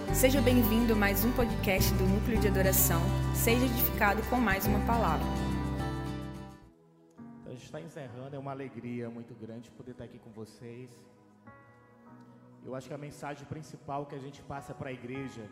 Seja bem-vindo a mais um podcast do Núcleo de Adoração. Seja edificado com mais uma palavra. A gente está encerrando, é uma alegria muito grande poder estar aqui com vocês. Eu acho que a mensagem principal que a gente passa para a igreja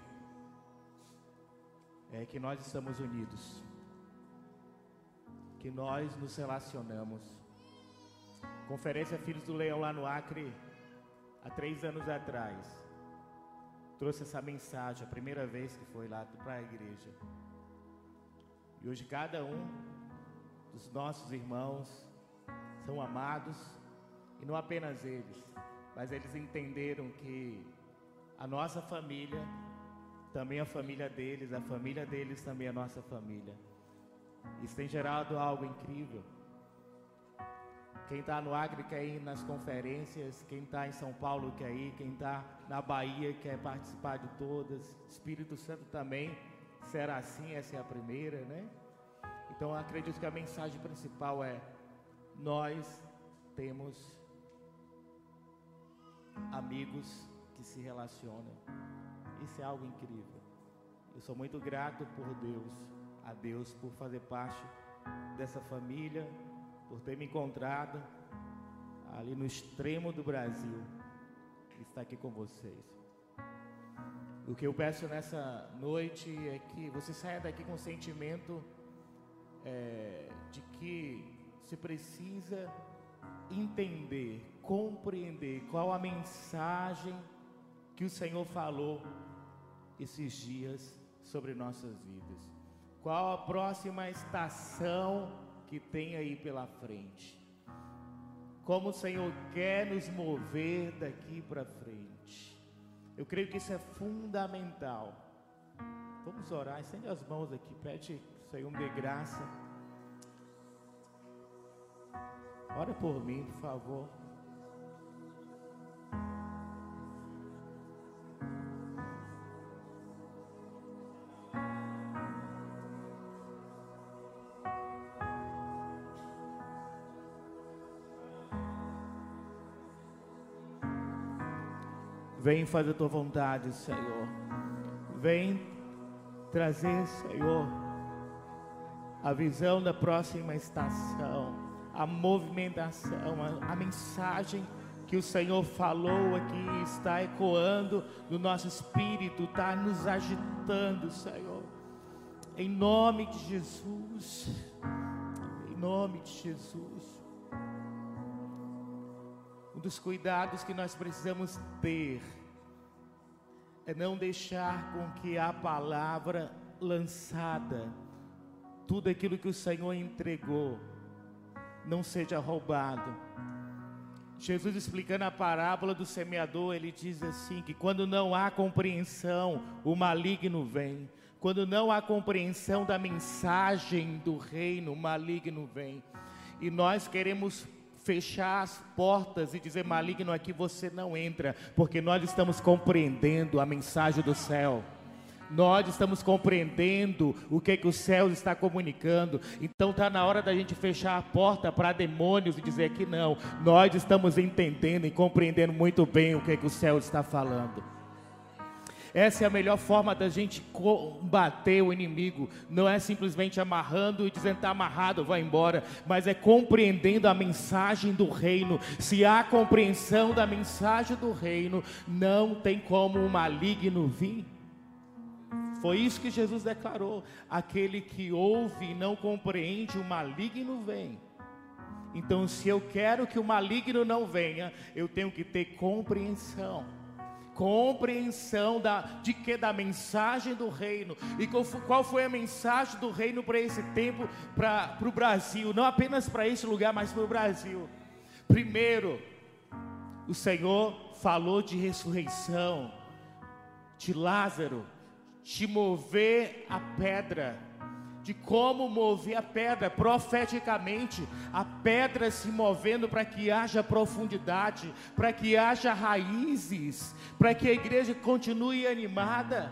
é que nós estamos unidos, que nós nos relacionamos. Conferência Filhos do Leão lá no Acre, há 3 anos atrás, trouxe essa mensagem, a primeira vez que foi lá para a igreja. E hoje cada um dos nossos irmãos são amados, e não apenas eles, mas eles entenderam que a nossa família também é a família deles também é a nossa família. Isso tem gerado algo incrível. Quem está no Acre quer ir nas conferências, quem está em São Paulo quer ir, quem está na Bahia quer participar de todas. Espírito Santo também será assim, essa é a primeira, né? Então eu acredito que a mensagem principal é: nós temos amigos que se relacionam. Isso é algo incrível. Eu sou muito grato a Deus por fazer parte dessa família, por ter me encontrado ali no extremo do Brasil e estar aqui com vocês. O que eu peço nessa noite é que você saia daqui com o sentimento de que você precisa entender, compreender qual a mensagem que o Senhor falou esses dias sobre nossas vidas. Qual a próxima estação que tem aí pela frente? Como o Senhor quer nos mover daqui para frente? Eu creio que isso é fundamental. Vamos orar, estende as mãos aqui, pede que o Senhor me dê graça. Ora por mim, por favor. Vem fazer a tua vontade, Senhor. Vem trazer, Senhor, a visão da próxima estação, a movimentação, a mensagem que o Senhor falou aqui está ecoando no nosso espírito, está nos agitando, Senhor. Em nome de Jesus. Em nome de Jesus. Um dos cuidados que nós precisamos ter é não deixar com que a palavra lançada, tudo aquilo que o Senhor entregou, não seja roubado. Jesus, explicando a parábola do semeador, ele diz assim, que quando não há compreensão, o maligno vem. Quando não há compreensão da mensagem do reino, o maligno vem. E nós queremos fechar as portas e dizer: maligno, aqui você não entra, porque nós estamos compreendendo a mensagem do céu. Nós estamos compreendendo o que o céu está comunicando. Então está na hora da gente fechar a porta para demônios e dizer que não. Nós estamos entendendo e compreendendo muito bem o que o céu está falando. Essa é a melhor forma da gente combater o inimigo. Não é simplesmente amarrando e dizendo: está amarrado, vai embora. Mas é compreendendo a mensagem do reino. Se há compreensão da mensagem do reino, não tem como o maligno vir. Foi isso que Jesus declarou: aquele que ouve e não compreende, o maligno vem. Então, se eu quero que o maligno não venha, eu tenho que ter compreensão da mensagem do reino. E qual foi a mensagem do reino para esse tempo, para o Brasil? Não apenas para esse lugar, mas para o Brasil. Primeiro, o Senhor falou de ressurreição, de Lázaro, de mover a pedra, de como mover a pedra profeticamente, a pedra se movendo para que haja profundidade, para que haja raízes, para que a igreja continue animada.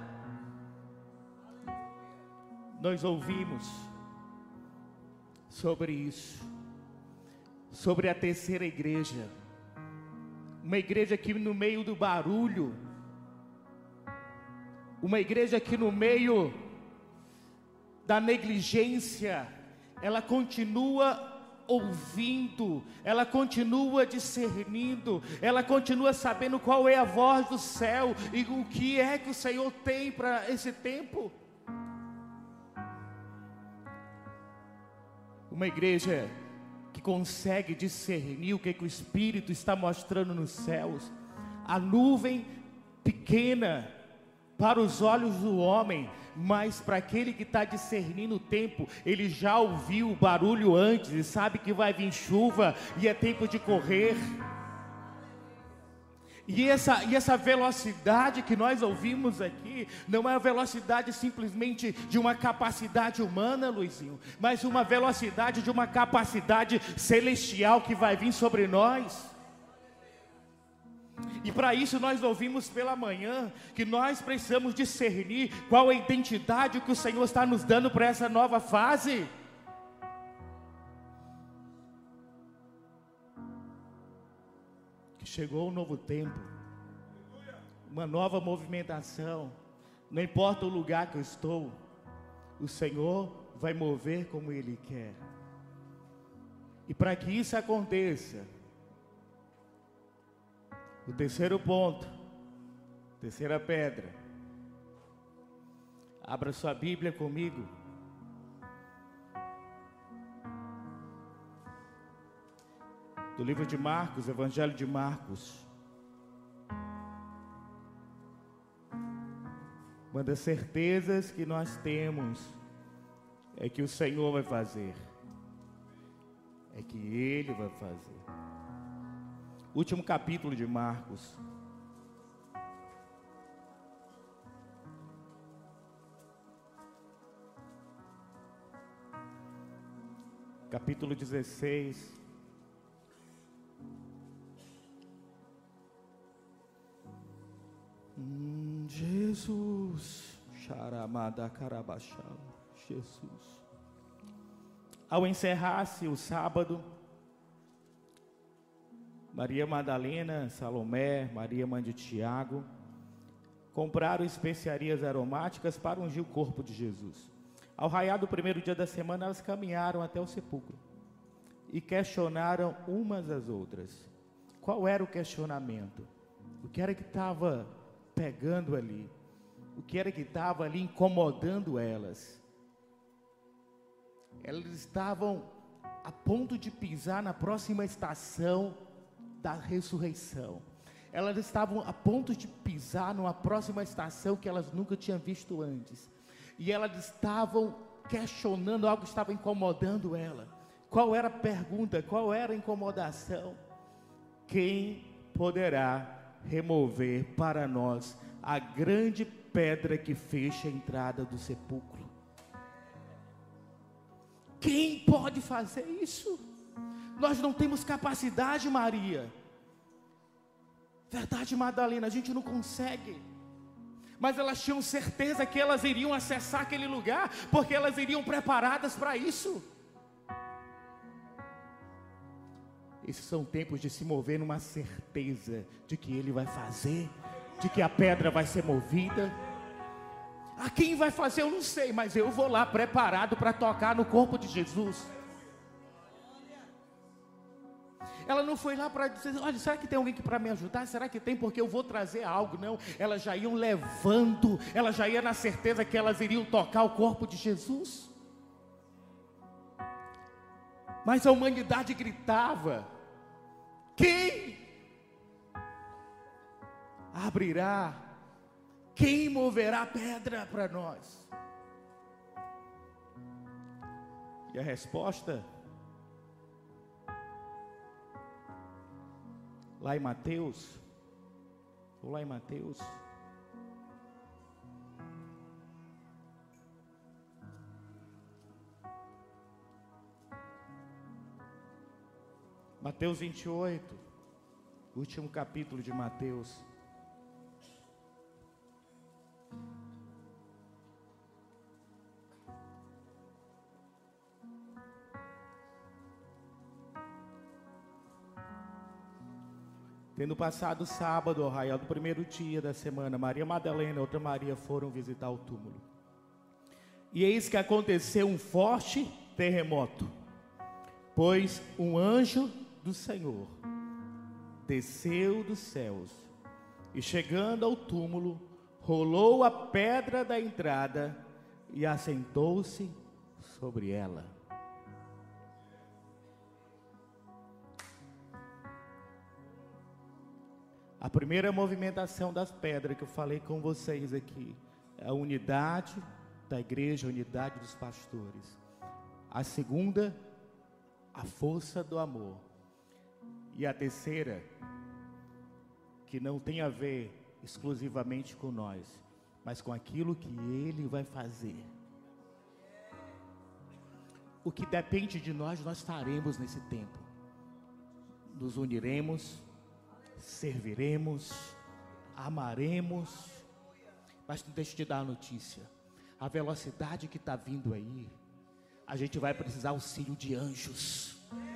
Nós ouvimos sobre isso, sobre a terceira igreja, uma igreja que no meio do barulho Uma igreja que no meio da negligência, ela continua ouvindo, ela continua discernindo, ela continua sabendo qual é a voz do céu e o que é que o Senhor tem para esse tempo. Uma igreja que consegue discernir o que o Espírito está mostrando nos céus. A nuvem pequena para os olhos do homem, mas para aquele que está discernindo o tempo, ele já ouviu o barulho antes e sabe que vai vir chuva e é tempo de correr. E essa velocidade que nós ouvimos aqui, não é a velocidade simplesmente de uma capacidade humana, Luizinho, mas uma velocidade de uma capacidade celestial que vai vir sobre nós. E para isso nós ouvimos pela manhã que nós precisamos discernir qual a identidade que o Senhor está nos dando para essa nova fase. Que chegou um novo tempo, uma nova movimentação. Não importa o lugar que eu estou, o Senhor vai mover como Ele quer. E para que isso aconteça, o terceiro ponto, terceira pedra. Abra sua Bíblia comigo. Do livro de Marcos, Evangelho de Marcos. Uma das certezas que nós temos é que o Senhor vai fazer. É que Ele vai fazer. Último capítulo de Marcos. Capítulo 16. Jesus. Charamada carabachal. Jesus. Ao encerrar-se o sábado, Maria Madalena, Salomé, Maria mãe de Tiago, compraram especiarias aromáticas para ungir o corpo de Jesus. Ao raiar do primeiro dia da semana, elas caminharam até o sepulcro e questionaram umas às outras. Qual era o questionamento? O que era que estava pegando ali? O que era que estava ali incomodando elas? Elas estavam a ponto de pisar na próxima estação da ressurreição. Elas estavam a ponto de pisar numa próxima estação que elas nunca tinham visto antes. E elas estavam questionando algo que estava incomodando ela. Qual era a pergunta? Qual era a incomodação? Quem poderá remover para nós a grande pedra que fecha a entrada do sepulcro? Quem pode fazer isso? Nós não temos capacidade, Maria. Verdade, Madalena, a gente não consegue. Mas elas tinham certeza que elas iriam acessar aquele lugar, porque elas iriam preparadas para isso. Esses são tempos de se mover numa certeza de que Ele vai fazer, de que a pedra vai ser movida. A quem vai fazer eu não sei, mas eu vou lá preparado para tocar no corpo de Jesus. Ela não foi lá para dizer, olha, será que tem alguém aqui para me ajudar? Será que tem? Porque eu vou trazer algo. Não, elas já iam levando, elas já iam na certeza que elas iriam tocar o corpo de Jesus. Mas a humanidade gritava, quem abrirá? Quem moverá a pedra para nós? E a resposta, lá em Mateus, Mateus 28, último capítulo de Mateus. Tendo passado o sábado, ao raiar do primeiro dia da semana, Maria Madalena e outra Maria foram visitar o túmulo. E eis que aconteceu um forte terremoto, pois um anjo do Senhor desceu dos céus e, chegando ao túmulo, rolou a pedra da entrada e assentou-se sobre ela. A primeira movimentação das pedras que eu falei com vocês aqui é a unidade da igreja, a unidade dos pastores. A segunda, a força do amor. E a terceira, que não tem a ver exclusivamente com nós, mas com aquilo que Ele vai fazer. O que depende de nós, nós faremos nesse tempo. Nos uniremos, serviremos, amaremos. Mas deixa eu te dar a notícia. A velocidade que está vindo aí, a gente vai precisar auxílio de anjos.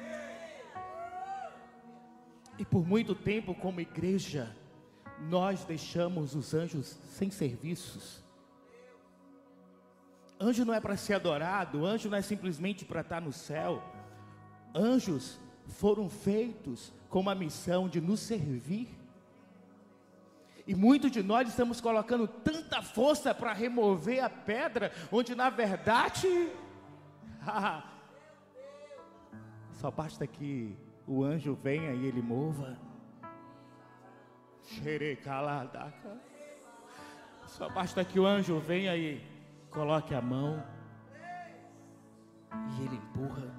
E por muito tempo, como igreja, nós deixamos os anjos sem serviços. Anjo não é para ser adorado, anjo não é simplesmente para estar no céu. Anjos foram feitos com uma missão de nos servir. E muitos de nós estamos colocando tanta força para remover a pedra, onde na verdade só basta que o anjo venha e ele mova. Só basta que o anjo venha e coloque a mão e ele empurra.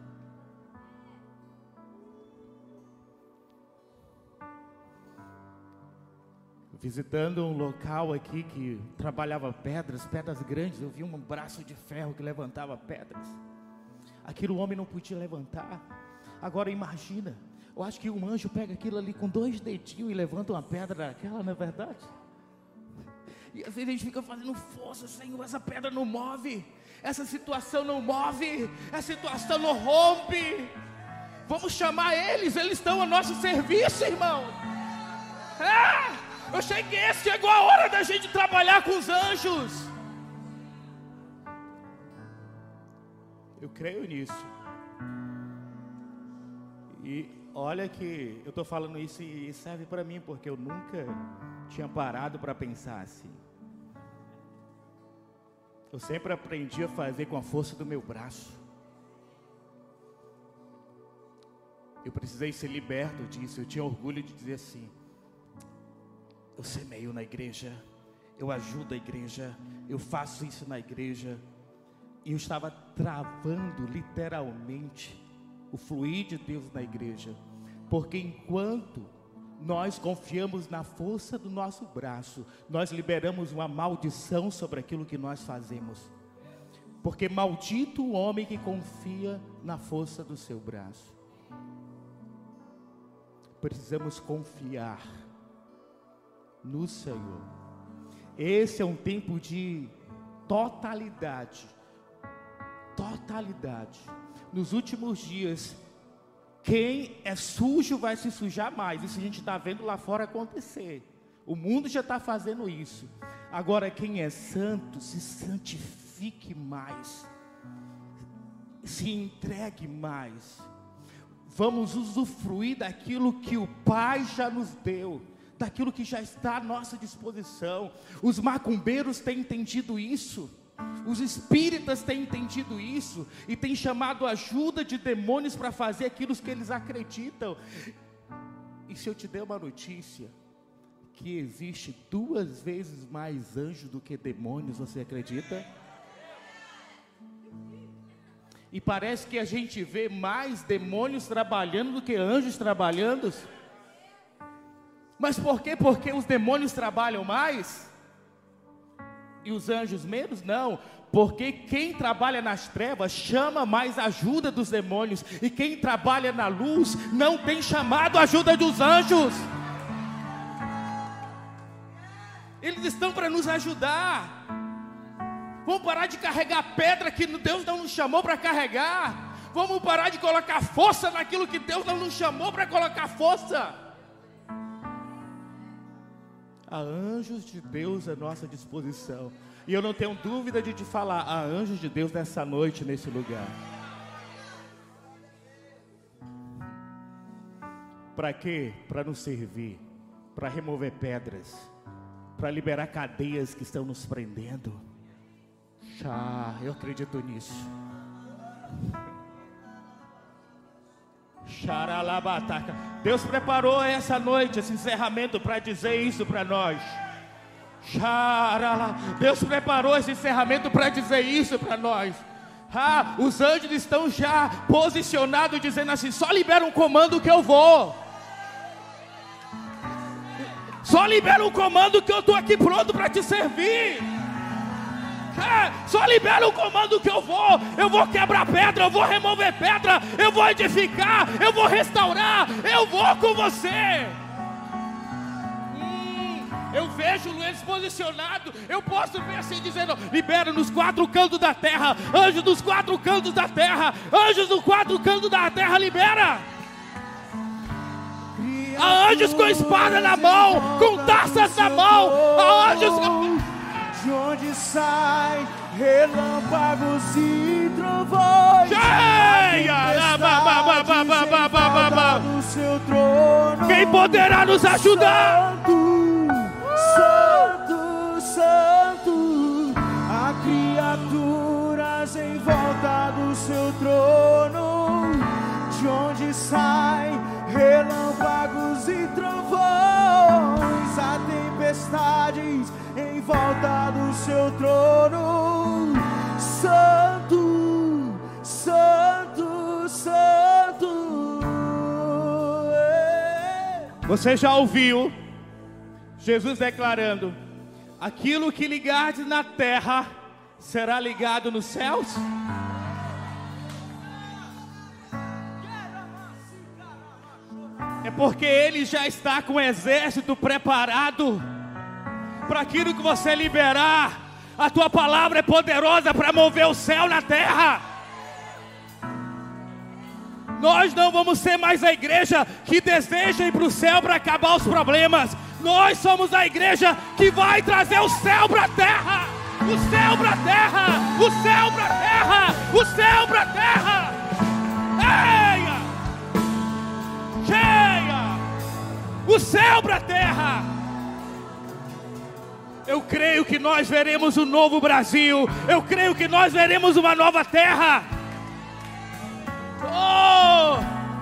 Visitando um local aqui que trabalhava pedras grandes, eu vi um braço de ferro que levantava pedras. Aquilo o homem não podia levantar. Agora imagina, eu acho que um anjo pega aquilo ali com 2 dedinhos e levanta uma pedra daquela, não é verdade? E às vezes a gente fica fazendo força, Senhor, essa pedra não move, essa situação não move, essa situação não rompe. Vamos chamar eles estão a nosso serviço, irmão. Eu cheguei, chegou a hora da gente trabalhar com os anjos. Eu creio nisso. E olha que eu estou falando isso e serve para mim, porque eu nunca tinha parado para pensar assim. Eu sempre aprendi a fazer com a força do meu braço. Eu precisei ser liberto disso. Eu tinha orgulho de dizer assim: eu semeio na igreja, eu ajudo a igreja, eu faço isso na igreja. E eu estava travando literalmente o fluir de Deus na igreja. Porque enquanto nós confiamos na força do nosso braço, nós liberamos uma maldição sobre aquilo que nós fazemos. Porque maldito o homem que confia na força do seu braço. Precisamos confiar no Senhor. Esse é um tempo de totalidade. Totalidade. Nos últimos dias, quem é sujo vai se sujar mais. Isso a gente está vendo lá fora acontecer. O mundo já está fazendo isso. Agora quem é santo, se santifique mais. Se entregue mais. Vamos usufruir daquilo que o Pai já nos deu, daquilo que já está à nossa disposição. Os macumbeiros têm entendido isso, os espíritas têm entendido isso, e têm chamado ajuda de demônios para fazer aquilo que eles acreditam. E se eu te der uma notícia, que existe 2 vezes mais anjos do que demônios, você acredita? E parece que a gente vê mais demônios trabalhando do que anjos trabalhando. Mas por quê? Porque os demônios trabalham mais e os anjos menos? Não, porque quem trabalha nas trevas chama mais ajuda dos demônios, e quem trabalha na luz não tem chamado a ajuda dos anjos. Eles estão para nos ajudar. Vamos parar de carregar pedra que Deus não nos chamou para carregar. Vamos parar de colocar força naquilo que Deus não nos chamou para colocar força. Há anjos de Deus à nossa disposição. E eu não tenho dúvida de te falar, há anjos de Deus nessa noite, nesse lugar. Para quê? Para nos servir, para remover pedras, para liberar cadeias que estão nos prendendo. Eu acredito nisso. Deus preparou essa noite, esse encerramento, para dizer isso para nós. Deus preparou esse encerramento para dizer isso para nós. Os anjos estão já posicionados, dizendo assim: só libera um comando que eu vou. Só libera um comando que eu estou aqui pronto para te servir. Só libera um comando que eu vou quebrar pedra, eu vou remover pedra, eu vou edificar, eu vou restaurar, eu vou com você. Eu vejo eles posicionados, eu posso ver assim dizendo: libera nos 4 cantos da terra, anjos dos 4 cantos da terra, anjos dos 4 cantos da terra, libera. Há anjos com espada na mão, com taças na mão, há anjos de onde sai relâmpagos e trovões. Do seu trono. Quem poderá nos ajudar? Santo, santo, há criaturas em volta do seu trono, de onde sai relâmpagos e trovões, há tempestades em volta do seu trono. Santo, santo, santo. Você já ouviu Jesus declarando: aquilo que ligares na terra será ligado nos céus? É porque Ele já está com o exército preparado para aquilo que você liberar. A tua palavra é poderosa para mover o céu na terra. Nós não vamos ser mais a igreja que deseja ir para o céu para acabar os problemas. Nós somos a igreja que vai trazer o céu para a terra. O céu para a terra. O céu para a terra. O céu para a terra. Eia! Cheia! O céu para a terra. Eu creio que nós veremos um novo Brasil. Eu creio que nós veremos uma nova terra. Oh!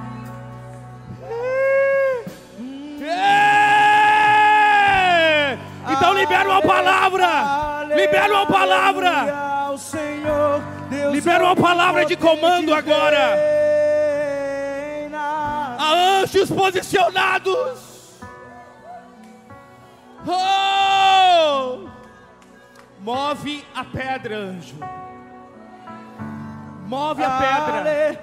Então libera uma palavra. Libera uma palavra. Libera uma palavra de comando agora. Há anjos posicionados. Oh! Move a pedra, anjo. Move a pedra.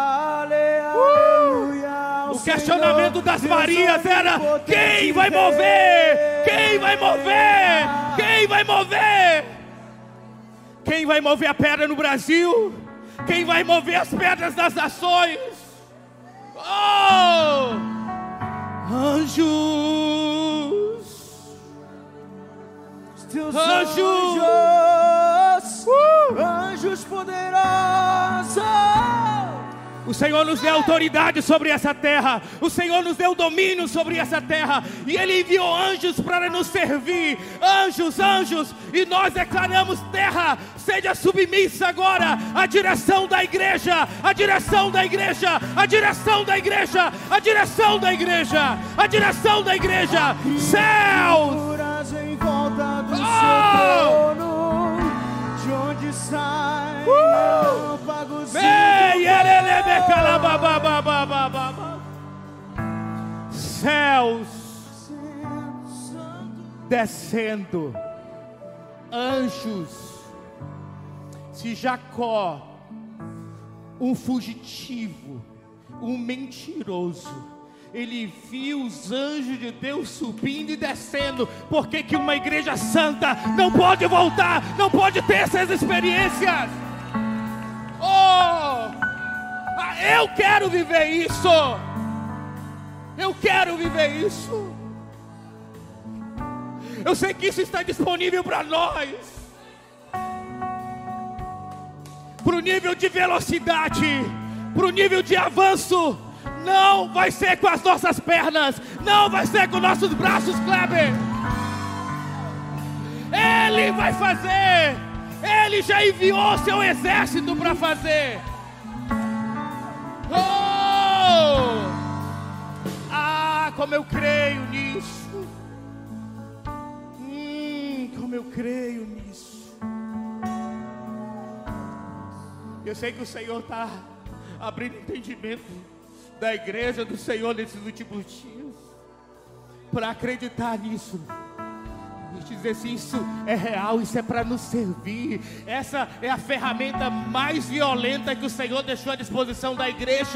O questionamento das Marias era: quem vai mover? Quem vai mover? Quem vai mover? Quem vai mover a pedra no Brasil? Quem vai mover as pedras das nações? Oh! Anjos! Teus anjos! Anjos poderosos! O Senhor nos deu autoridade sobre essa terra. O Senhor nos deu domínio sobre essa terra. E Ele enviou anjos para nos servir. Anjos, anjos. E nós declaramos: terra, seja submissa agora à direção da igreja. A direção da igreja. A direção da igreja. A direção da igreja. A direção da igreja. Céus em volta do seu trono, de onde sai relâmpagos céus descendo, anjos. Se Jacó, um fugitivo, um mentiroso, ele viu os anjos de Deus subindo e descendo, por que uma igreja santa não pode voltar, não pode ter essas experiências? Oh! Eu quero viver isso. Eu quero viver isso. Eu sei que isso está disponível para nós. Para o nível de velocidade, para o nível de avanço, não vai ser com as nossas pernas, não vai ser com nossos braços, Kleber. Ele vai fazer. Ele já enviou seu exército para fazer. Oh! Ah, como eu creio nisso. Como eu creio nisso. Eu sei que o Senhor está abrindo entendimento da igreja do Senhor nesses últimos dias, para acreditar nisso. E dizer assim, isso é real, isso é para nos servir. Essa é a ferramenta mais violenta que o Senhor deixou à disposição da igreja.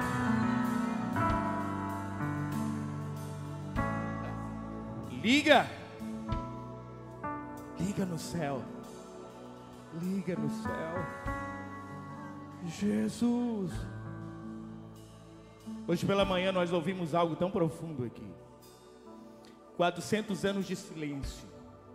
Liga no céu, liga no céu. Jesus. Hoje pela manhã nós ouvimos algo tão profundo aqui. 400 anos de silêncio,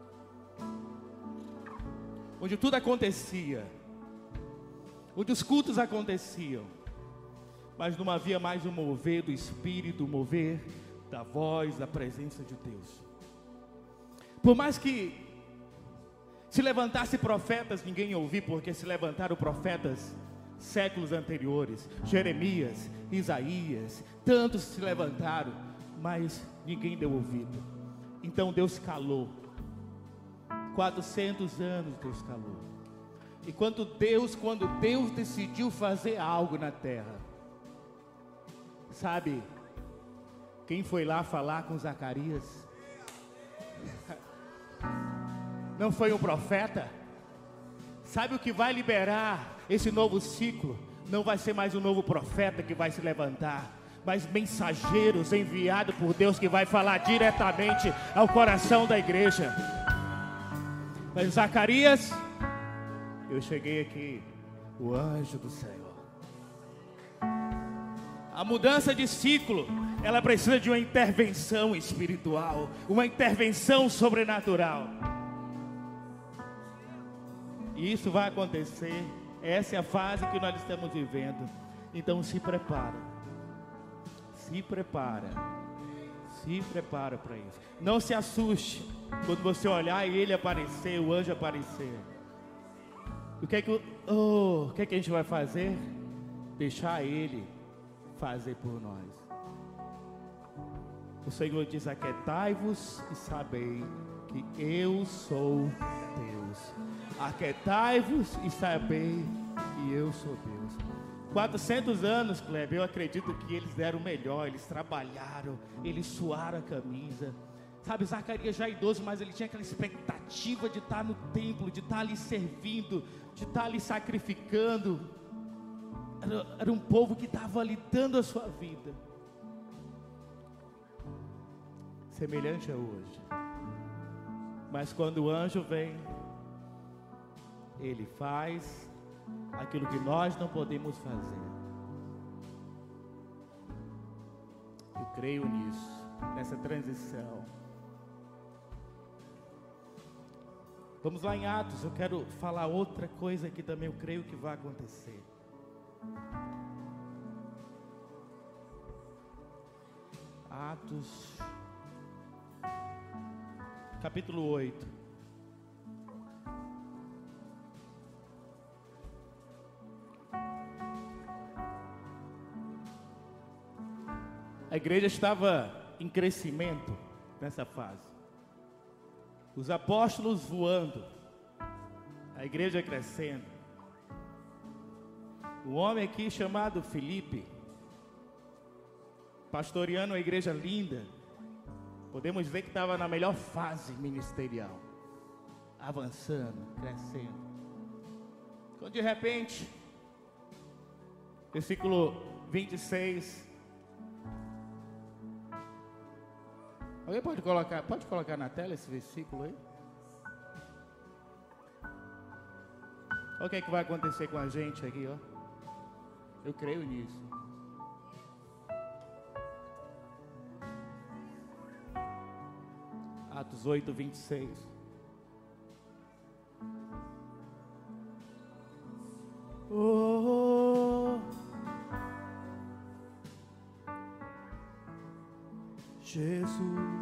onde tudo acontecia, onde os cultos aconteciam, mas não havia mais o mover do Espírito, o mover da voz, da presença de Deus. Por mais que se levantasse profetas, ninguém ouvia, porque se levantaram profetas séculos anteriores, Jeremias, Isaías, tantos se levantaram, mas ninguém deu ouvido. Então Deus calou. 400 anos Deus calou. E quando Deus decidiu fazer algo na terra, sabe quem foi lá falar com Zacarias? Não foi um profeta? Sabe o que vai liberar esse novo ciclo? Não vai ser mais um novo profeta que vai se levantar, mas mensageiros enviados por Deus que vai falar diretamente ao coração da igreja. Mas Zacarias, eu cheguei aqui, o anjo do Senhor. A mudança de ciclo, ela precisa de uma intervenção espiritual, uma intervenção sobrenatural. E isso vai acontecer. Essa é a fase que nós estamos vivendo. Então se prepara. Se prepara. Se prepara para isso. Não se assuste quando você olhar e ele aparecer, o anjo aparecer. O que é que a gente vai fazer? Deixar ele fazer por nós. O Senhor diz: aquietai-vos e sabei que eu sou Deus. Aquietai-vos e sabei que eu sou Deus. 400 anos, Kleber, eu acredito que eles deram o melhor. Eles trabalharam, eles suaram a camisa. Sabe, Zacarias já idoso, mas ele tinha aquela expectativa de estar no templo, de estar ali servindo, de estar ali sacrificando. Era um povo que estava ali dando a sua vida. Semelhante a hoje. Mas quando o anjo vem, ele faz aquilo que nós não podemos fazer. Eu creio nisso, nessa transição. Vamos lá em Atos, eu quero falar outra coisa que também eu creio que vai acontecer. Atos, capítulo 8. A igreja estava em crescimento nessa fase. Os apóstolos voando, a igreja crescendo. Um homem aqui chamado Filipe, pastoreando uma igreja linda, podemos dizer que estava na melhor fase ministerial, avançando, crescendo. Quando de repente, versículo 26, alguém pode colocar na tela esse versículo aí? Olha o que é que vai acontecer com a gente aqui, ó. Eu creio nisso. Atos 8, 26. Oh, Jesus.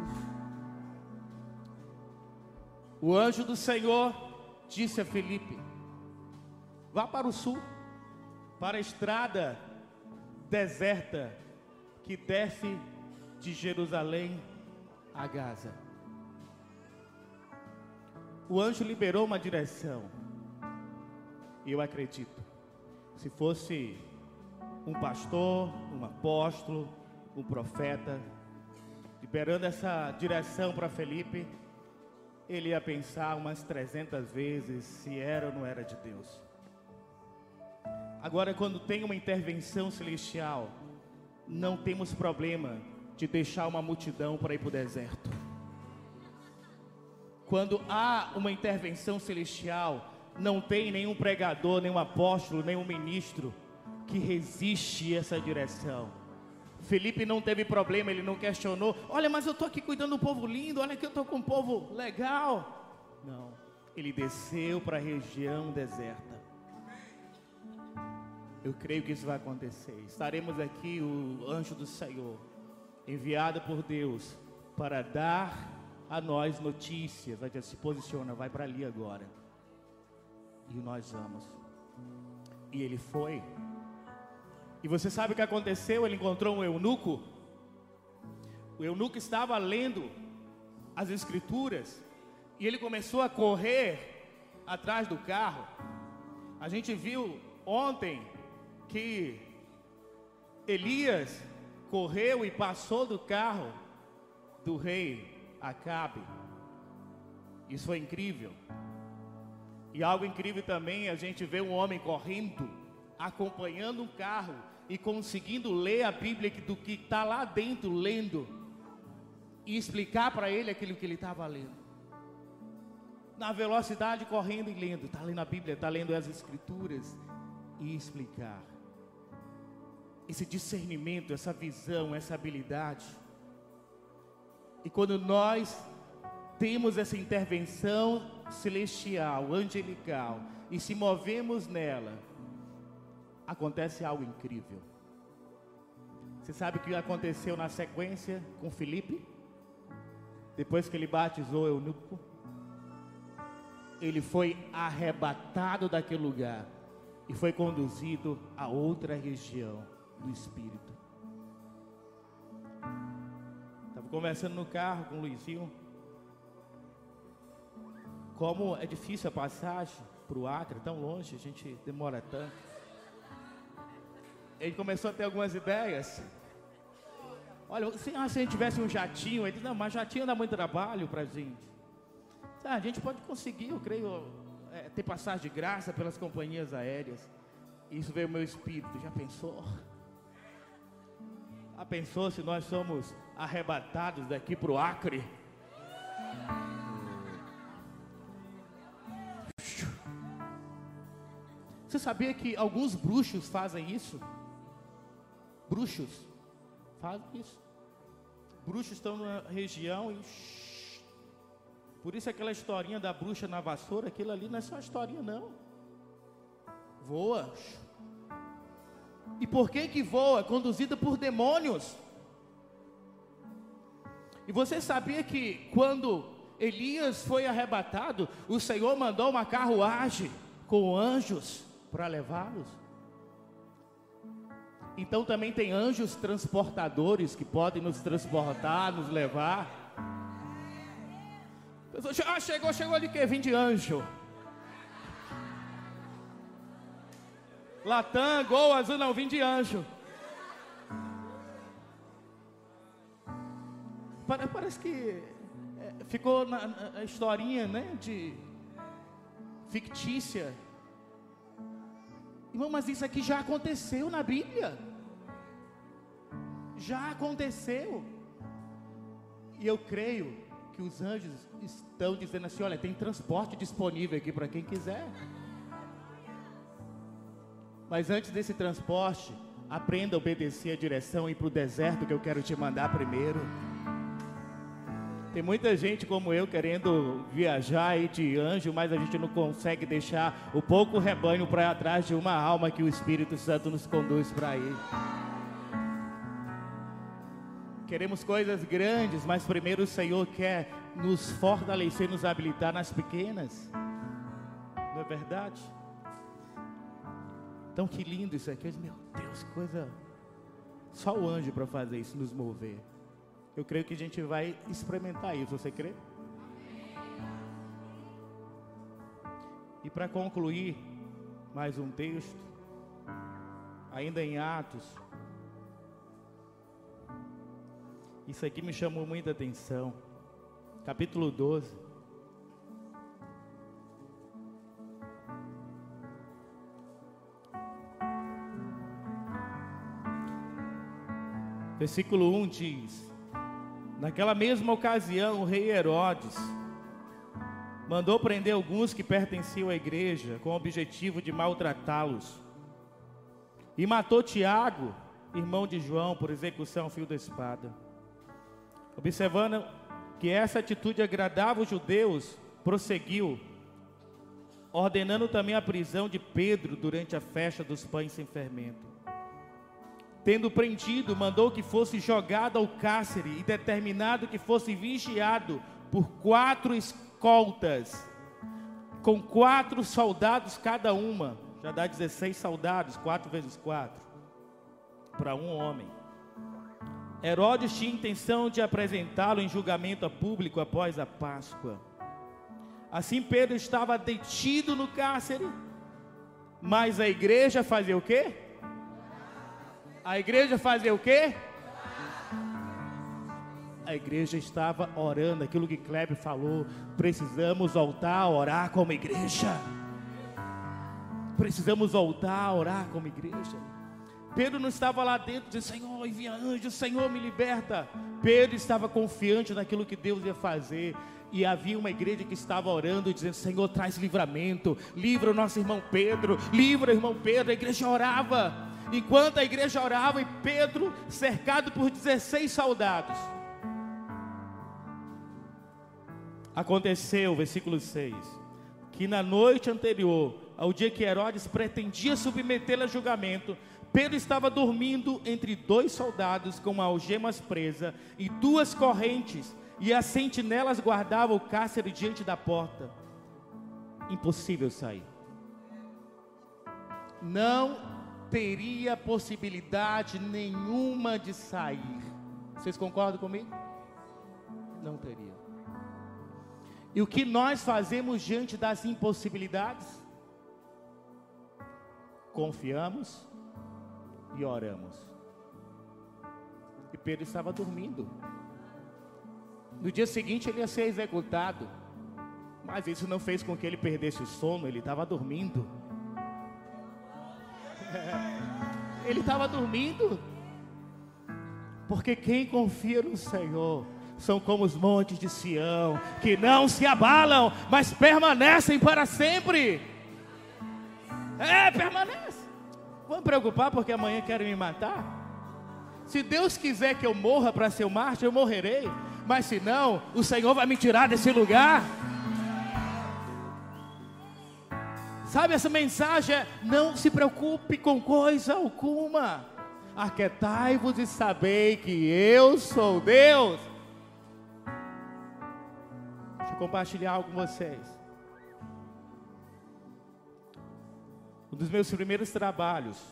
O anjo do Senhor disse a Filipe: vá para o sul, para a estrada deserta que desce de Jerusalém a Gaza. O anjo liberou uma direção. E eu acredito, se fosse um pastor, um apóstolo, um profeta, liberando essa direção para Felipe, ele ia pensar umas 300 vezes se era ou não era de Deus. Agora, quando tem uma intervenção celestial, não temos problema de deixar uma multidão para ir para o deserto. Quando há uma intervenção celestial, não tem nenhum pregador, nenhum apóstolo, nenhum ministro que resiste a essa direção. Felipe não teve problema, ele não questionou. Olha, mas eu estou aqui cuidando do povo lindo, olha que eu estou com um povo legal. Não, ele desceu para a região deserta. Eu creio que isso vai acontecer. Estaremos aqui, o anjo do Senhor, enviado por Deus, para dar a nós notícias. Vai dizer, se posiciona, vai para ali agora. E nós vamos. E ele foi. E você sabe o que aconteceu? Ele encontrou um eunuco. O eunuco estava lendo as escrituras. E ele começou a correr atrás do carro. A gente viu ontem que Elias correu e passou do carro do rei Acabe. Isso foi incrível. E algo incrível também, a gente vê um homem correndo, acompanhando um carro e conseguindo ler a Bíblia do que está lá dentro, lendo, e explicar para ele aquilo que ele estava lendo. Na velocidade, correndo e lendo, está lendo a Bíblia, está lendo as Escrituras, e explicar. Esse discernimento, essa visão, essa habilidade. E quando nós temos essa intervenção celestial, angelical, e se movemos nela, acontece algo incrível. Você sabe o que aconteceu na sequência com Filipe? Depois que ele batizou o eunuco, ele foi arrebatado daquele lugar e foi conduzido a outra região do Espírito. Estava conversando no carro com o Luizinho. Como é difícil a passagem para o Acre, tão longe, a gente demora tanto. Ele começou a ter algumas ideias. Olha, se a gente tivesse um jatinho, ele disse, não, mas jatinho dá muito trabalho para a gente. A gente pode conseguir, eu creio, ter passagem de graça pelas companhias aéreas. Isso veio ao meu espírito, já pensou? Já pensou se nós somos arrebatados daqui para o Acre? Você sabia que alguns bruxos fazem isso? Bruxos fazem isso. Bruxos estão na região e... Por isso aquela historinha da bruxa na vassoura, aquilo ali não é só uma historinha não. Voa. E por que voa? Conduzida por demônios. E você sabia que quando Elias foi arrebatado, o Senhor mandou uma carruagem com anjos para levá-los? Então também tem anjos transportadores que podem nos transportar, nos levar. Chegou de que? Vim de anjo. Latam, Gol, Azul, não, vim de anjo. Parece que ficou na historinha, né, de fictícia. Irmão, mas isso aqui já aconteceu na Bíblia. Já aconteceu. E eu creio que os anjos estão dizendo assim, olha, tem transporte disponível aqui para quem quiser. Mas antes desse transporte, aprenda a obedecer a direção e ir para o deserto que eu quero te mandar primeiro. Tem muita gente como eu querendo viajar e de anjo, mas a gente não consegue deixar o pouco rebanho para trás de uma alma que o Espírito Santo nos conduz para ir. Queremos coisas grandes, mas primeiro o Senhor quer nos fortalecer, nos habilitar nas pequenas. Não é verdade? Então que lindo isso aqui. Meu Deus, coisa... Só o anjo para fazer isso, nos mover. Eu creio que a gente vai experimentar isso, você crê? E para concluir, mais um texto, ainda em Atos. Isso aqui me chamou muita atenção. Capítulo 12. Versículo 1 diz: naquela mesma ocasião, o rei Herodes mandou prender alguns que pertenciam à igreja com o objetivo de maltratá-los. E matou Tiago, irmão de João, por execução ao fio da espada. Observando que essa atitude agradava os judeus, prosseguiu, ordenando também a prisão de Pedro durante a festa dos pães sem fermento. Tendo prendido, mandou que fosse jogado ao cárcere e determinado que fosse vigiado por 4 escoltas, com 4 soldados cada uma. Já dá 16 soldados, 4 vezes 4, para um homem. Herodes tinha intenção de apresentá-lo em julgamento público após a Páscoa. Assim Pedro estava detido no cárcere, mas a igreja fazia o quê? A igreja fazia o quê? A igreja estava orando, aquilo que Kleber falou. Precisamos voltar a orar como igreja. Precisamos voltar a orar como igreja. Pedro não estava lá dentro dizendo: Senhor, envia anjo, Senhor, me liberta. Pedro estava confiante naquilo que Deus ia fazer. E havia uma igreja que estava orando, dizendo: Senhor, traz livramento, livra o nosso irmão Pedro, livra o irmão Pedro. A igreja orava. Enquanto a igreja orava, e Pedro, cercado por 16 soldados. Aconteceu, versículo 6, que na noite anterior ao dia que Herodes pretendia submetê-lo a julgamento, Pedro estava dormindo entre 2 soldados com algemas presas e 2 correntes, e as sentinelas guardavam o cárcere diante da porta. Impossível sair. Não teria possibilidade nenhuma de sair. Vocês concordam comigo? Não teria. E o que nós fazemos diante das impossibilidades? Confiamos e oramos. E Pedro estava dormindo. No dia seguinte ele ia ser executado, mas isso não fez com que ele perdesse o sono. Ele estava dormindo. Ele estava dormindo. Porque quem confia no Senhor são como os montes de Sião, que não se abalam, mas permanecem para sempre. Permanece. Vou me preocupar porque amanhã querem me matar? Se Deus quiser que eu morra para ser o mártir, eu morrerei. Mas se não, o Senhor vai me tirar desse lugar. Sabe, essa mensagem é: não se preocupe com coisa alguma. Aquietai-vos e sabei que eu sou Deus. Deixa eu compartilhar algo com vocês. Um dos meus primeiros trabalhos,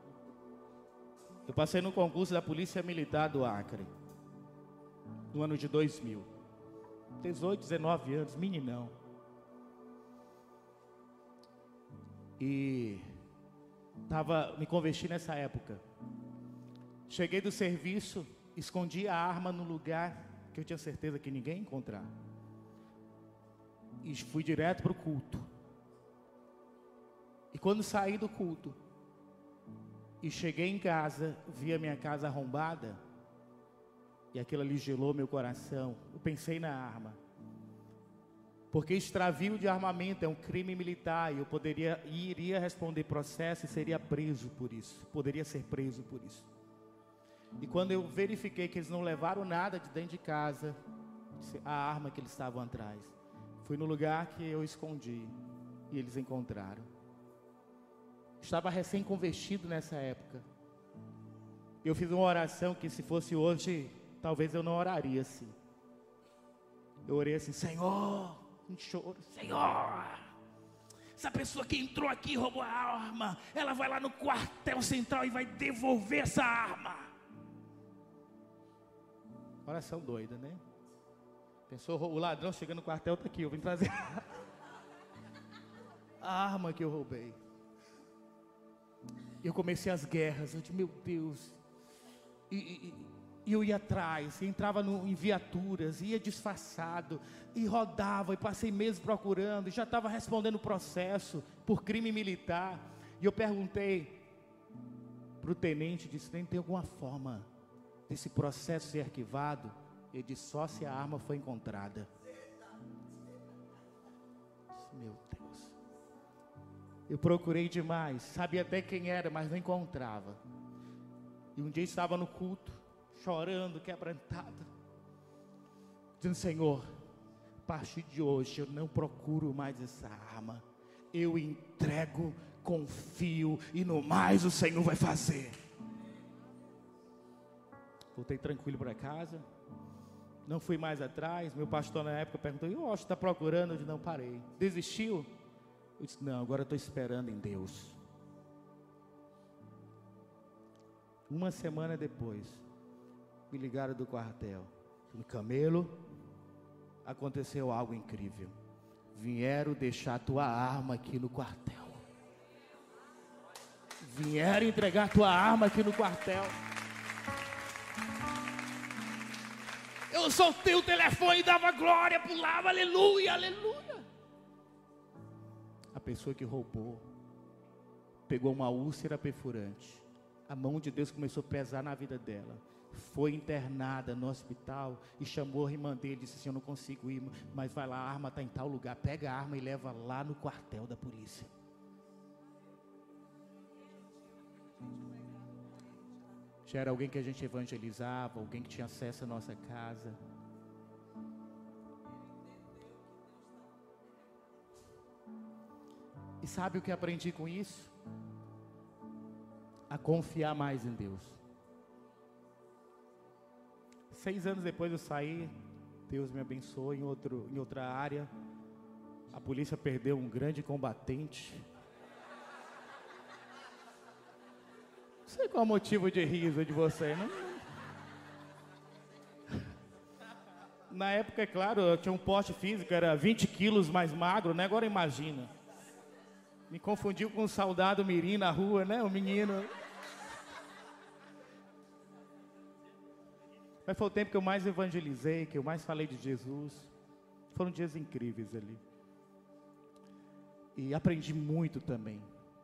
eu passei no concurso da Polícia Militar do Acre, no ano de 2000. 18, 19 anos, meninão. E me converti nessa época. Cheguei do serviço, escondi a arma no lugar que eu tinha certeza que ninguém ia encontrar. E fui direto para o culto. E quando saí do culto e cheguei em casa, vi a minha casa arrombada, e aquilo ali gelou meu coração. Eu pensei na arma, porque extravio de armamento é um crime militar, e eu iria responder processo e seria preso por isso, poderia ser preso por isso. E quando eu verifiquei que eles não levaram nada de dentro de casa, a arma que eles estavam atrás. Fui no lugar que eu escondi e eles encontraram. Estava recém-convertido nessa época. Eu fiz uma oração que, se fosse hoje, talvez eu não oraria assim. Eu orei assim: Senhor, um choro, Senhor, essa pessoa que entrou aqui e roubou a arma, ela vai lá no quartel central e vai devolver essa arma. Oração doida, né? Pensou, o ladrão chegando no quartel, está aqui, eu vim trazer a arma que eu roubei. Eu comecei as guerras, eu disse, meu Deus. E eu ia atrás, entrava em viaturas, ia disfarçado, e rodava, e passei meses procurando, e já estava respondendo o processo por crime militar. E eu perguntei para o tenente, disse, tem alguma forma desse processo ser arquivado? Ele disse, só se a arma foi encontrada. Meu Deus. Eu procurei demais, sabia até quem era, mas não encontrava. E um dia estava no culto, chorando, quebrantado, dizendo, Senhor, a partir de hoje eu não procuro mais essa arma. Eu entrego, confio, e no mais o Senhor vai fazer. Voltei tranquilo para casa, não fui mais atrás. Meu pastor na época perguntou, eu acho que está procurando? Eu disse, não, parei. Desistiu? Eu disse, não, agora estou esperando em Deus. Uma semana depois, me ligaram do quartel. No Camelo, aconteceu algo incrível. Vieram deixar tua arma aqui no quartel. Vieram entregar tua arma aqui no quartel. Eu soltei o telefone e dava glória, pulava, aleluia, aleluia. A pessoa que roubou pegou uma úlcera perfurante. A mão de Deus começou a pesar na vida dela. Foi internada no hospital e chamou a irmã dele, disse assim, eu não consigo ir, mas vai lá, a arma está em tal lugar, pega a arma e leva lá no quartel da polícia. Já era alguém que a gente evangelizava, alguém que tinha acesso à nossa casa. E sabe o que aprendi com isso? A confiar mais em Deus. 6 anos depois eu saí, Deus me abençoou em outra área. A polícia perdeu um grande combatente. Não sei qual é o motivo de riso de você, não? Na época, é claro, eu tinha um porte físico, era 20 quilos mais magro, né? Agora imagina. Me confundiu com um soldado mirim na rua, né? O menino. Mas foi o tempo que eu mais evangelizei, que eu mais falei de Jesus. Foram dias incríveis ali. E aprendi muito também.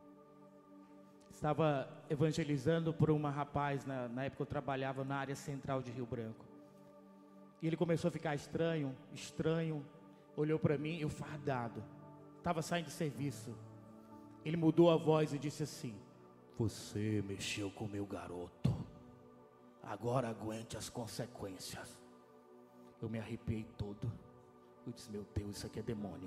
Estava evangelizando por uma rapaz, na época eu trabalhava na área central de Rio Branco. E ele começou a ficar estranho, olhou para mim, eu fardado. Estava saindo de serviço. Ele mudou a voz e disse assim, você mexeu com meu garoto. Agora aguente as consequências. Eu me arrepiei todo. Eu disse, meu Deus, isso aqui é demônio.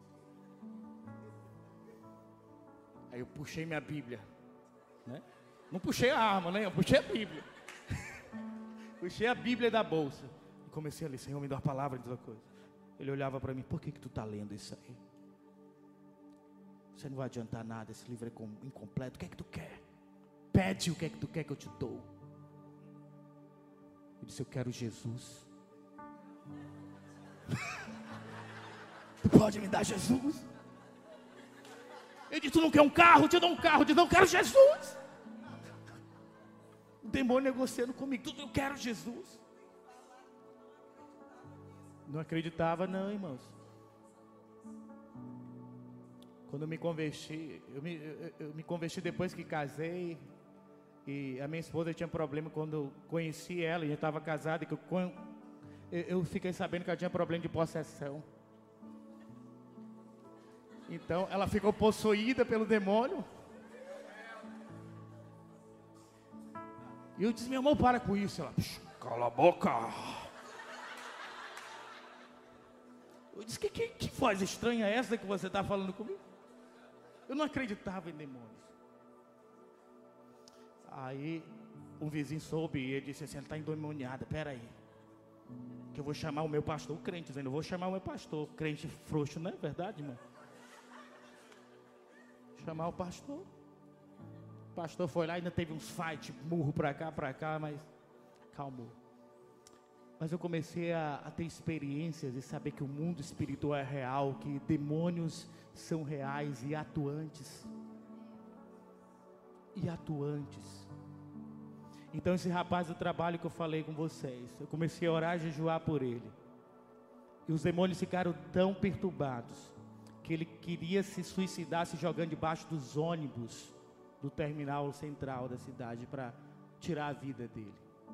Aí eu puxei minha Bíblia, né? Não puxei a arma, né? Eu puxei a Bíblia. Puxei a Bíblia da bolsa. E comecei a ler, Senhor, me dá uma palavra, diz uma coisa. Ele olhava para mim, por que tu está lendo isso aí? Você não vai adiantar nada, esse livro é incompleto. O que é que tu quer? Pede o que é que tu quer que eu te dou. Eu disse, eu quero Jesus. Tu pode me dar Jesus? Ele disse, tu não quer um carro? Eu te dou um carro. Eu disse, não, eu quero Jesus. O demônio negociando comigo, eu quero Jesus. Não acreditava não, irmãos. Quando eu me converti, eu me converti depois que casei. E a minha esposa tinha problema quando eu conheci ela, e já estava casada, que eu fiquei sabendo que ela tinha problema de possessão. Então ela ficou possuída pelo demônio. E eu disse, meu irmão, para com isso. Ela, cala a boca. Eu disse, que voz estranha é essa que você está falando comigo? Eu não acreditava em demônios. Aí um vizinho soube e ele disse assim, ele está endemoniado, peraí, que eu vou chamar o meu pastor, o crente, dizendo, eu vou chamar o meu pastor, crente frouxo, não é verdade, irmão? Chamar o pastor. O pastor foi lá, ainda teve uns fight, murro pra cá, mas calmou. Mas eu comecei a ter experiências e saber que o mundo espiritual é real, que demônios são reais e atuantes. Então esse rapaz do trabalho que eu falei com vocês, eu comecei a orar e jejuar por ele. E os demônios ficaram tão perturbados que ele queria se suicidar se jogando debaixo dos ônibus do terminal central da cidade para tirar a vida dele.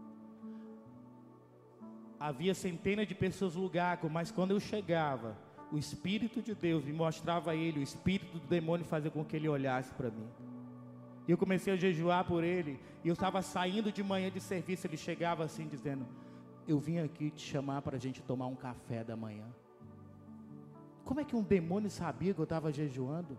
Havia centenas de pessoas no lugar, mas quando eu chegava, o Espírito de Deus me mostrava a ele, o espírito do demônio fazia com que ele olhasse para mim. E eu comecei a jejuar por ele, e eu estava saindo de manhã de serviço, ele chegava assim dizendo, eu vim aqui te chamar para a gente tomar um café da manhã. Como é que um demônio sabia que eu estava jejuando?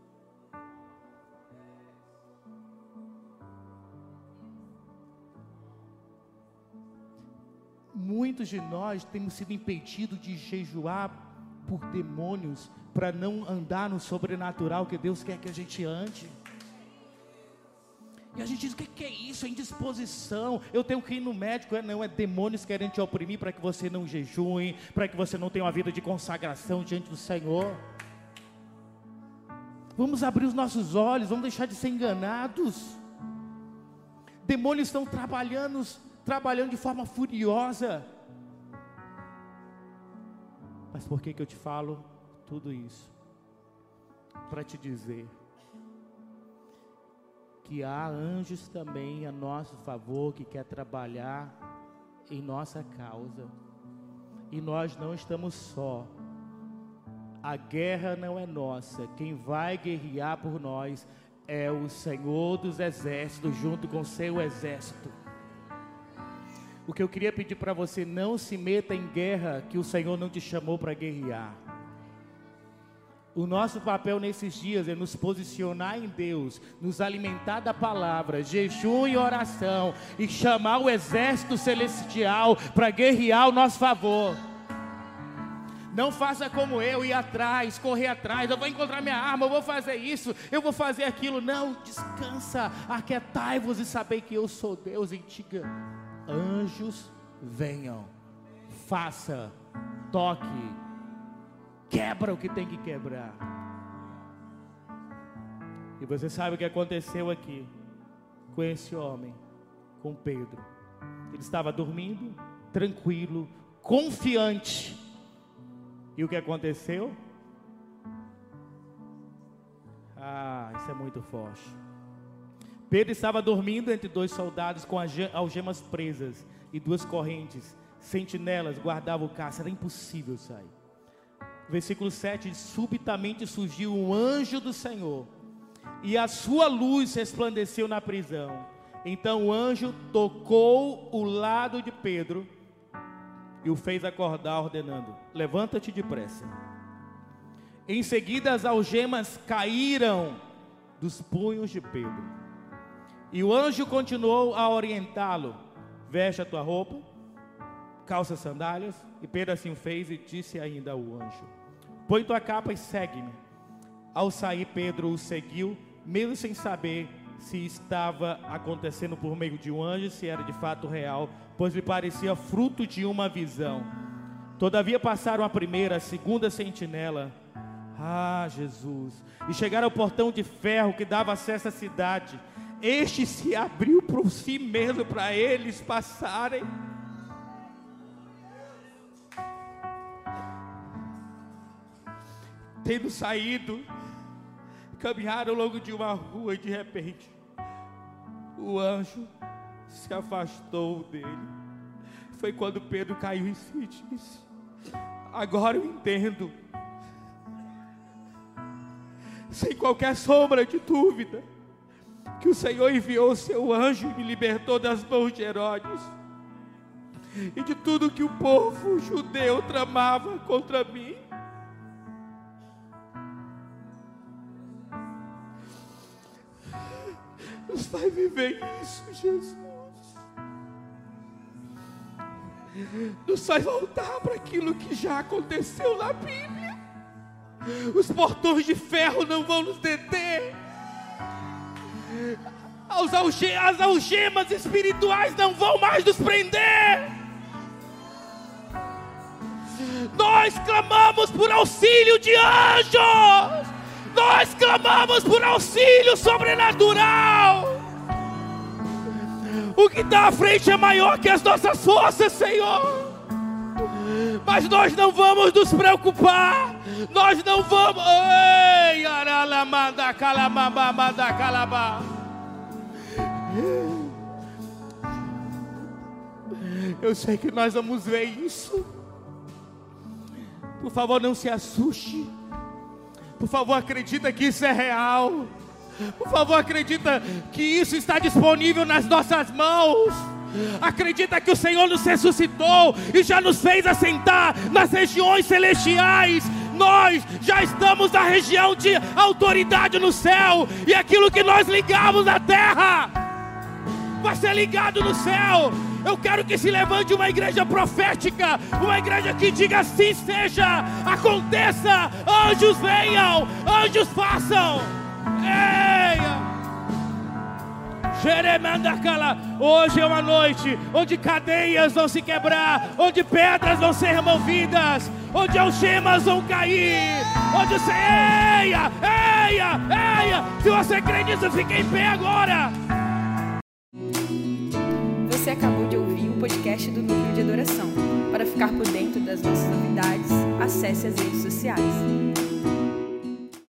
Muitos de nós temos sido impedidos de jejuar por demônios, para não andar no sobrenatural que Deus quer que a gente ande. E a gente diz, o que é isso? É indisposição, eu tenho que ir no médico. Não, é demônios querendo te oprimir para que você não jejue, para que você não tenha uma vida de consagração diante do Senhor. Vamos abrir os nossos olhos, vamos deixar de ser enganados. Demônios estão trabalhando de forma furiosa. Mas por que eu te falo tudo isso? Para te dizer que há anjos também a nosso favor, que quer trabalhar em nossa causa, e nós não estamos só. A guerra não é nossa, quem vai guerrear por nós é o Senhor dos exércitos, junto com o seu exército. O que eu queria pedir para você, não se meta em guerra que o Senhor não te chamou para guerrear. O nosso papel nesses dias é nos posicionar em Deus, nos alimentar da palavra, jejum e oração, e chamar o exército celestial para guerrear ao nosso favor. Não faça como eu, ir atrás, correr atrás, eu vou encontrar minha arma, eu vou fazer isso, eu vou fazer aquilo. Não, descansa, aquietai-vos e sabei que eu sou Deus. E diga, anjos venham, faça, toque, quebra o que tem que quebrar. E você sabe o que aconteceu aqui com esse homem, com Pedro. Ele estava dormindo, tranquilo, confiante. E o que aconteceu? Isso é muito forte. Pedro estava dormindo entre dois soldados com algemas presas e duas correntes. Sentinelas guardavam o cárcere, era impossível sair. Versículo 7, subitamente surgiu um anjo do Senhor, e a sua luz resplandeceu na prisão. Então o anjo tocou o lado de Pedro e o fez acordar, ordenando, levanta-te depressa. Em seguida as algemas caíram dos punhos de Pedro, e o anjo continuou a orientá-lo, veste a tua roupa, calça as sandálias. E Pedro assim fez, e disse ainda ao anjo, põe tua capa e segue-me. Ao sair, Pedro o seguiu, mesmo sem saber se estava acontecendo por meio de um anjo, se era de fato real, pois lhe parecia fruto de uma visão. Todavia passaram a primeira, a segunda sentinela, Jesus, e chegaram ao portão de ferro que dava acesso à cidade. Este se abriu por si mesmo para eles passarem. Tendo saído, caminharam ao longo de uma rua e de repente o anjo se afastou dele. Foi quando Pedro caiu em si e disse, agora eu entendo, sem qualquer sombra de dúvida, que o Senhor enviou o seu anjo e me libertou das mãos de Herodes e de tudo que o povo judeu tramava contra mim. nos faz viver isso, Jesus. Nos faz voltar para aquilo que já aconteceu na Bíblia. Os portões de ferro não vão nos deter. As algemas espirituais não vão mais nos prender. Nós clamamos por auxílio de anjos. Nós clamamos por auxílio sobrenatural. O que está à frente é maior que as nossas forças, Senhor. Mas nós não vamos nos preocupar. Nós não vamos. Ei, aralamanda calamamamanda calabá. Eu sei que nós vamos ver isso. Por favor, não se assuste. Por favor, acredita que isso é real. Por favor, acredita que isso está disponível nas nossas mãos. Acredita que o Senhor nos ressuscitou e já nos fez assentar nas regiões celestiais. Nós já estamos na região de autoridade no céu. E aquilo que nós ligamos na terra vai ser ligado no céu. Eu quero que se levante uma igreja profética, uma igreja que diga assim seja, aconteça, anjos venham, anjos façam. Eia! Hoje é uma noite onde cadeias vão se quebrar, onde pedras vão ser removidas, onde algemas vão cair, onde você... Eia! Eia! Eia! Se você crê nisso, fique em pé agora. Você acabou de ouvir o podcast do Núcleo de Adoração. Para ficar por dentro das nossas novidades, acesse as redes sociais.